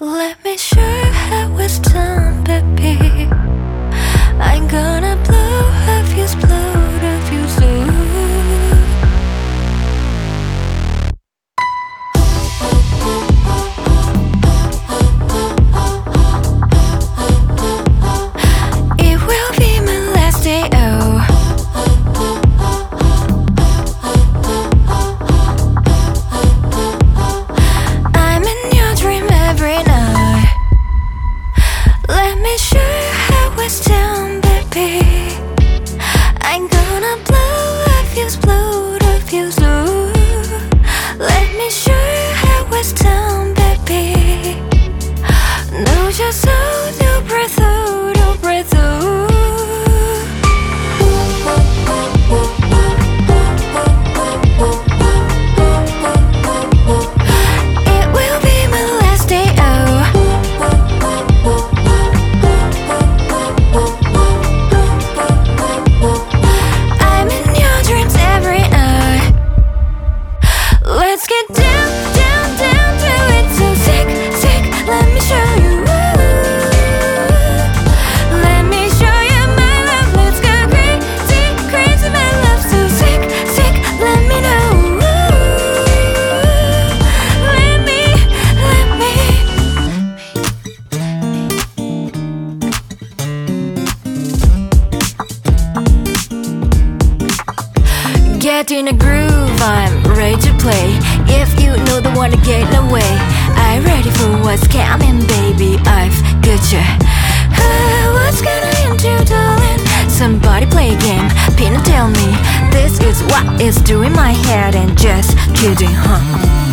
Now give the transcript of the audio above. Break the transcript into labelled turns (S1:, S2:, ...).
S1: Let me show you how it's done, baby. I'm gonna blow a fuse, blow a fuse. It will be my last day, oh. I'm in your dream every night. Let me show you how it's done, baby. I'm gonna blow a fuse, blow a fuse. Let me show you how it's done, baby. No, just hold your breath, hold your breath. It will be my last day, oh. I'm in your dreams every night. Let's get down, down, down to it. So sick, sick, let me show you. Let me show you my love. Let's go crazy, crazy, my love. So sick, sick, let me know. Let me Get in a groove, I'm ready to play. If you know the one to get away, I'm ready for what's coming, baby. I've got you. What's gonna into, darling? Somebody play a game, pin and tell me. This is what is doing my head, and just kidding, huh?